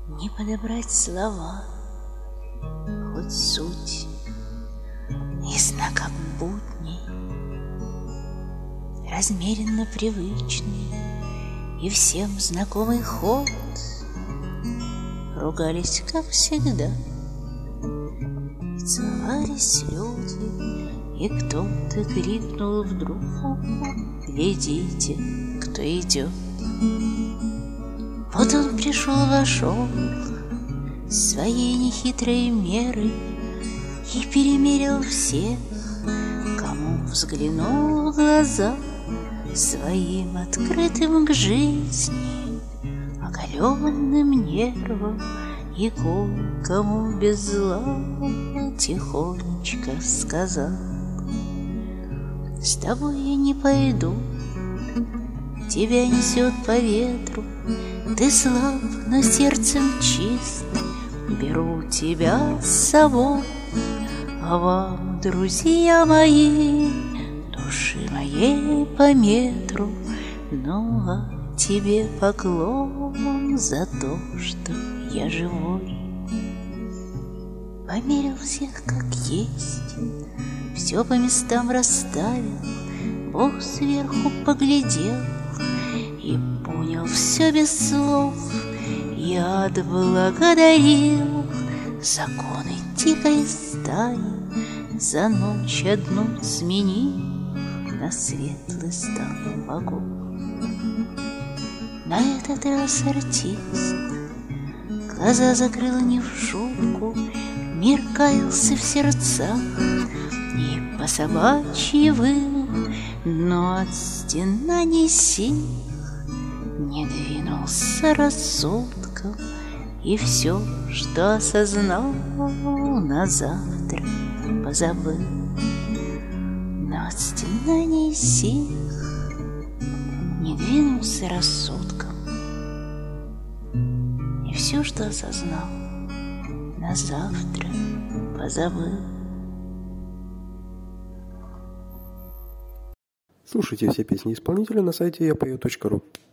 Не подобрать слова, хоть суть и знаком будней, размеренно привычный и всем знакомый ход. Ругались, как всегда, и целовались люди, и кто-то крикнул вдруг: «Глядите, кто идет!» Вот он пришел, вошел своей нехитрой мерой и перемерил всех, кому взглянул в глаза, своим открытым к жизни оголенным нервом, и кому без зла тихонечко сказал: «С тобой я не пойду, тебя несет по ветру, ты слаб, но сердцем чист, беру тебя с собой, а вам, друзья мои, души моей по метру, ну а тебе поклон за то, что я живой». Померил всех как есть, все по местам расставил, Бог сверху поглядел и понял все без слов, и отблагодарил законы дикой стаи, за ночь одну сменив на светлый стан богов. На этот раз артист глаза закрыл не в шутку, мир каялся в сердцах и по собачьи выл, но от стенаний сих не двинулся рассудком, и все, что осознал, на завтра позабыл. Но от стенаний сих не двинулся рассудком, и все, что осознал, на завтра позабыл. Слушайте все песни исполнителя на сайте yapayot.ru.